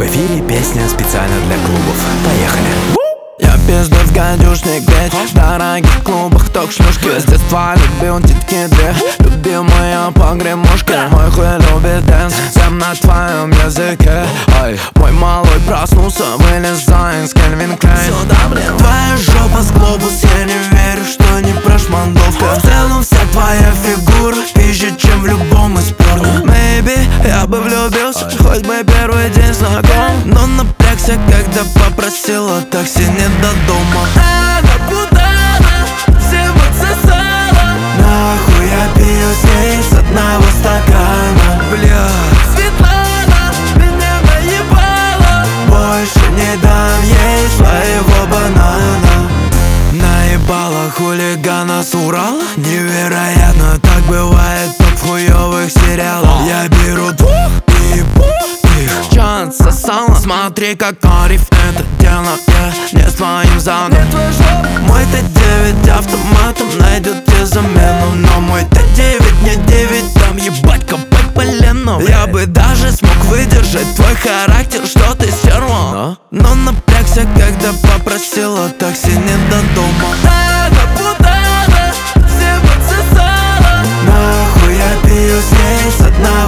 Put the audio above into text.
В эфире песня специально для клубов. Поехали! Я пиздец гадюшник, ведь в дорогих клубах ток-шлюшки. С детства любил титки две, любимая погремушка. Мой хуй любит дэнс, всем на твоем языке. Ай, мой малой проснулся, вылезая из Кельвин Клейн. Твоя жопа с глобус, я не верю, что не прошмандовка. В целом вся твоя фигура пизже, чем в любом из порно. Maybe я бы влюбился, хоть бы первый день знаком, но напрягся, когда попросила такси не до дома. Она путана, всем отсосала. Нахуй я пью с ней с одного стакана. Бля, Светлана меня наебала, больше не дам ей своего банана. Наебала хулигана с Урала. Невероятно, так бывает топ хуёвых сериалов. Я беру двух и их чан сосала. Смотри, как Ариф это дело, не с твоим заном. Мой Т9 автоматом найдет тебе замену. Но мой Т9 не 9, там ебать копать полено. Я бы даже смог выдержать твой характер, что ты стерва. Но напрягся, когда попросила такси не до дома. Она путана, всем отсосала. Нахуй я пью с ней с одного